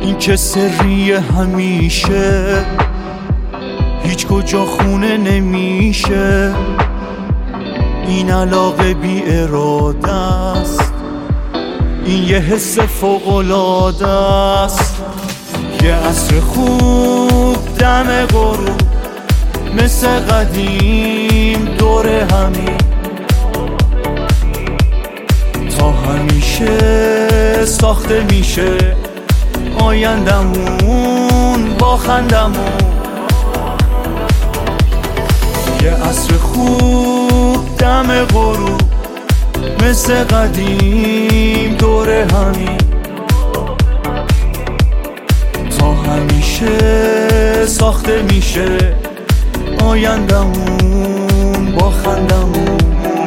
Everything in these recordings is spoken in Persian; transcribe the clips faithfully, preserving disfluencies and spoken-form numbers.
این که سری همیشه هیچ کجا خونه نمیشه. این علاقه بی اراده است، این یه حس فوق‌العاده است. یه عصر خوب دم غروب مثل قدیم دور همین، تا همیشه ساخته میشه آیندمون با خندمون. یه عصر خوب دم غروب مثل قدیم دور همین، تا همیشه ساخته میشه آیندمون با خندمون.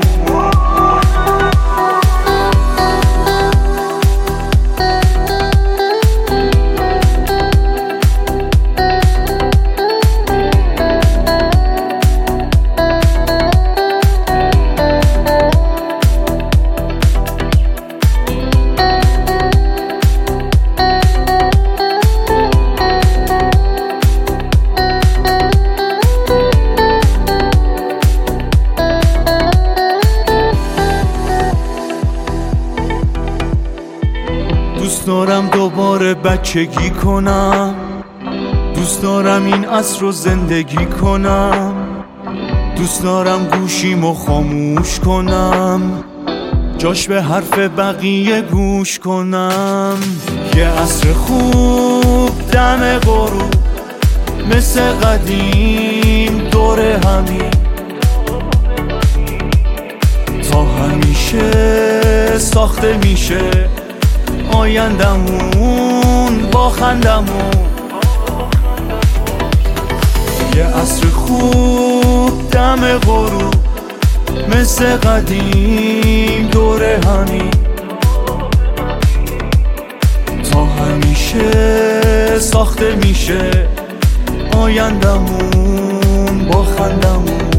دوست دارم دوباره بچگی کنم، دوست دارم این عصر رو زندگی کنم، دوست دارم گوشیمو خاموش کنم، جاش به حرف بقیه گوش کنم. یه عصر خوب دم غروب مثل قدیم دور همین، تا همیشه ساخته میشه آیندمون با خندمون. یه عصر خوب دم غروب مثل قدیم دور همین، تا همیشه ساخته میشه آیندمون با خندمون.